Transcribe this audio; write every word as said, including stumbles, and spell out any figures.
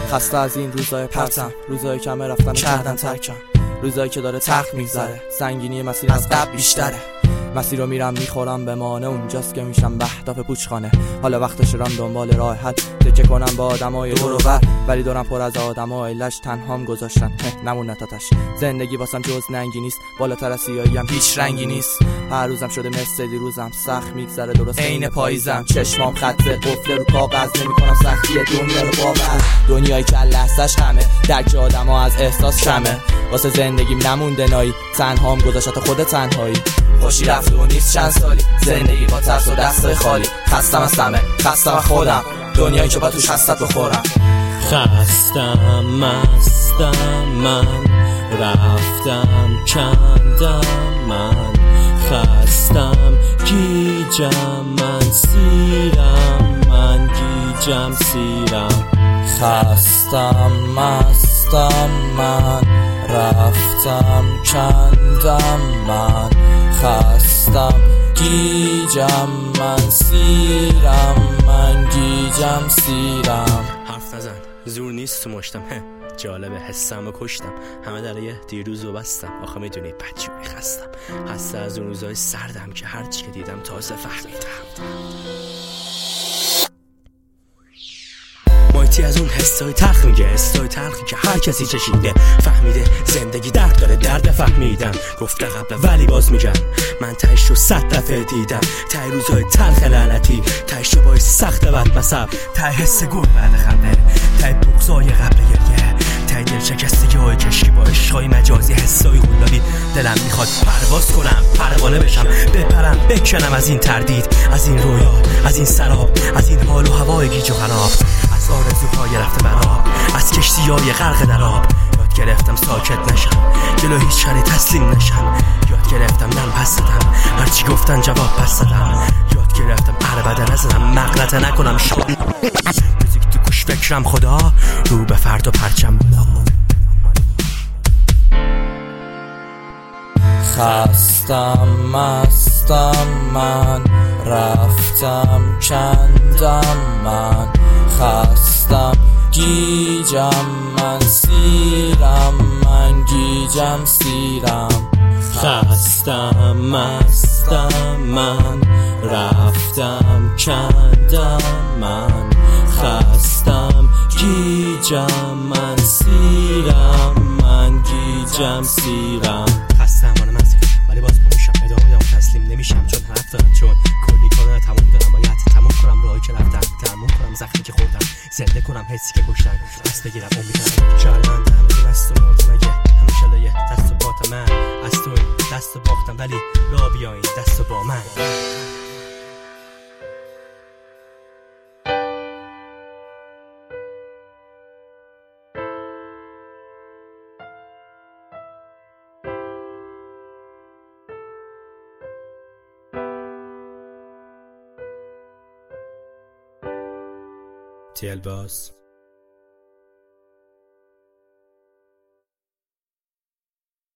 خسته از این روزای پرتم، روزایی که همه رفتن کردن ترکم، روزایی که داره تخت میگذره، سنگینی مسیر از قبل بیشتره. مسیر رو میرم میخورم به مانه، اونجاست که میشم بهتاف پوچخانه. حالا وقتش رم دنبال راه حل، تکه کنم با آدمای دور و بر، ولی دورم پر از آدمای لش، تنهام گذاشتن نمونه تاتش. زندگی واسم جز ننگی نیست، بالاتر از سیاهی هم هیچ رنگی نیست. هر روزم شده مثل دیروزم، سخت میگذره درست عین پاییزم. چشمام خطه قفله رو کاغذ، نمیکنم سختی دنیا رو باور. دنیایی که لحظه‌اش غمه، درک آدما از احساس کمه. واسه زندگیم نمونده نایی، تنهام گذاشت خود تنهایی. خوشی رفت و نیست چند سالی، زندگی با ترس و دستای خالی. خستم از همه، خستم از خودم، دنیایی که با توش هستت بخورم. خستم مستم من، رفتم کندم من. خستم گیجم من، سیرم من، گیجم سیرم. خستم مستم من، رفتم کندم من. خستم گیجم من، سیرم من، گیجم سیرم. حرف نزن زور نیست تو مشتم، جالبه حسم و کشتم. همه در یه دیروز و بستم، آخه میدونی بدجوری خستم. خسته از اون روزای سردم که هرچی که دیدم تازه فهمیدم. مایتی از اون حسای تلخ میگه، حسای تلخی که هر کسی چشیده فهمیده. زندگی درد داره، درد فهمیدن گفته قبل ولی باز میگم. من تهش رو صد دفعه دیدم، ته روزای تلخ لعنتی، تهش رو باید سخت بد مصب، ته حس گل بعد خنده، ته بغضای قبل گریه، ته دل شکستگی های کشکی با عشقای مجازی، حسای غولابی. دلم میخواد پرواز کنم، پروانه بشم، بپرم بکنم از این تردید، از این رویا، از این سراب، از این حال و هوای گیج و خراب، از آرزوهای رفته براب، از کشتیای غرق در آب. یاد گرفتم ساکت نشم، جلو هیچ شری تسلیم نشم. یاد گرفتم نم پس دادم، هرچی گفتن جواب پس دادم. یاد گرفتم عربده نزدم، مغلطه نکنم شاد. موزیک تو گوش فکرم خدا، رو به فرد و پرچم بلا. خستم مستم من، رفتم کندم من. خستم گیجم من، سیرم من، گیجم سیرم. خستم مستم من، رفتم کندم من. خستم گیجم من، سیرم من، گیجم سیرم. خستم من مزید ولی باز میشم، ادامه میدم تسلیم نمیشم، چون حرف دارم، چون کلی کارا تموم دارم. باید تموم کنم راهی که رفتم، تموم کنم زخمی که خوردم، زنده کنم حسی که کشتن، پس بگیرم امیدم. شرمنده همه دی بست و ماتم، اگه همیشه لایه دست و بات من، از تو این دست و باختم ولی را بیاین دست و با من. تیل باز